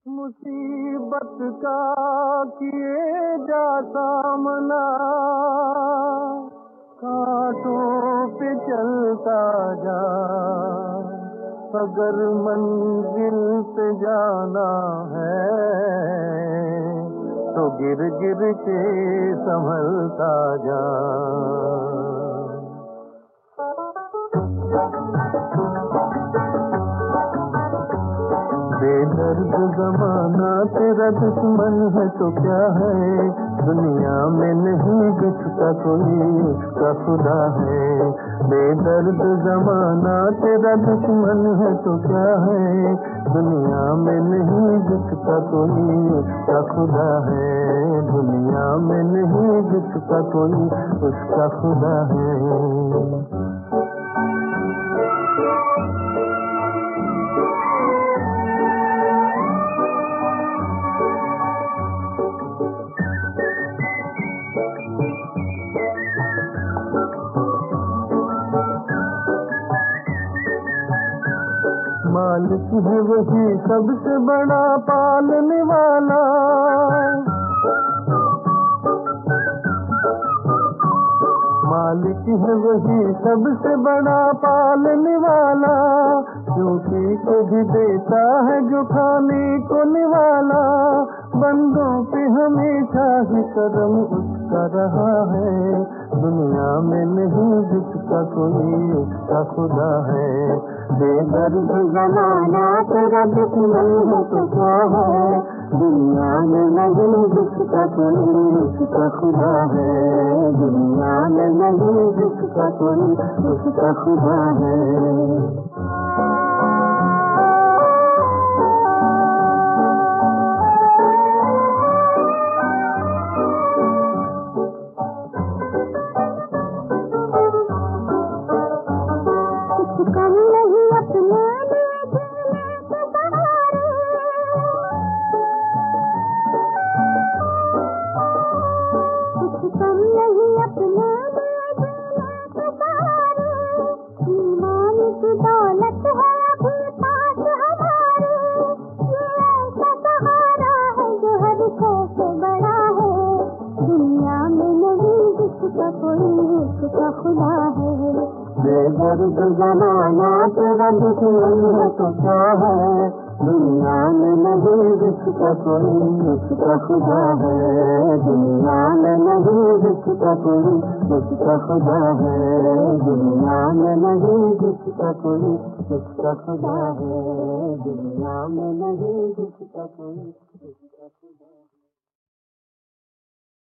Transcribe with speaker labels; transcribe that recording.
Speaker 1: मुसीबत का किए जा सामना, कांटों पे चलता जा, अगर मंजिल पे जाना है तो गिर गिर के संभलता जा। बेदर्द ज़माना तेरा दुश्मन है तो क्या है, दुनिया में नहीं जिसका कोई उसका खुदा है। बेदर्द ज़माना तेरा दुश्मन है तो क्या है, दुनिया में नहीं जिसका कोई उसका खुदा है। दुनिया में नहीं जिसका कोई उसका खुदा है। मालिक है वही सबसे बड़ा पालने वाला, मालिक है वही सबसे बड़ा पालने वाला, क्योंकि को भी देता है जो खाने को निवाला। बंदों पे हमेशा ही करम उसका रहा है, दुनिया में नहीं जिसका कोई उसका खुदा है। बेदर्द ज़माना तेरा दुश्मन है तो क्या है, दुनिया में नहीं जिसका कोई उसका खुदा है। दुनिया में नहीं जिसका कोई उसका खुदा है। कम नहीं अपने कुछ कम नहीं अपने ईमान की दौलत है अभी पास हमारे, ये ऐसा सहारा है जो हर से बड़ा है। दुनिया में नहीं जिसका कोई उसका खुदा है। बेदर्द ज़माना तेरा दुश्मन है तो क्या है, दुनिया में नहीं जिसका कोई उसका खुदा है। दुनिया में नहीं जिसका कोई उसका खुदा है। दुनिया में नहीं जिसका कोई उसका खुदा है। दुनिया में नहीं जिसका कोई